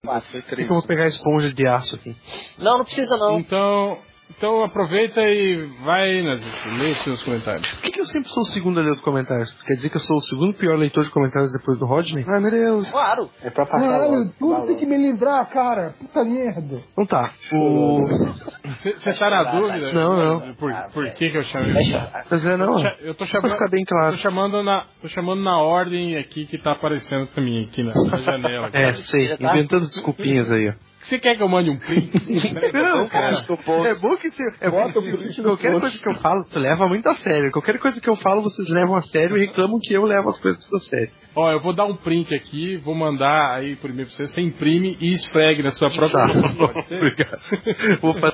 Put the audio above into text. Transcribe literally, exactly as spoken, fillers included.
Quatro, Por que eu vou pegar a esponja de aço aqui? Não, não precisa não. Então, então aproveita e vai nas lê seus comentários. Por que, que eu sempre sou o segundo a ler os comentários? Quer dizer que eu sou o segundo pior leitor de comentários depois do Rodney? Ai, meu Deus. Claro. É pra passar Caralho, logo. tudo tem que me livrar, cara. Puta merda. Então tá. O... Você tá na dúvida? Não, não. Por, por que que eu chamei? Mas é não. Eu tô chamando, pra ficar bem claro. tô chamando na, tô chamando na ordem aqui que tá aparecendo pra mim aqui na, na janela. É, sei. Inventando desculpinhas aí, ó. Você quer que eu mande um print? Não, cara. É bom que você. É bom que qualquer coisa que eu falo, você leva muito a sério. Qualquer coisa que eu falo, vocês levam a sério e reclamam que eu levo as coisas a sério. Ó, eu vou dar um print aqui, vou mandar aí por e-mail pra você. Você imprime e esfregue na sua própria. Tá. Obrigado. Vou fazer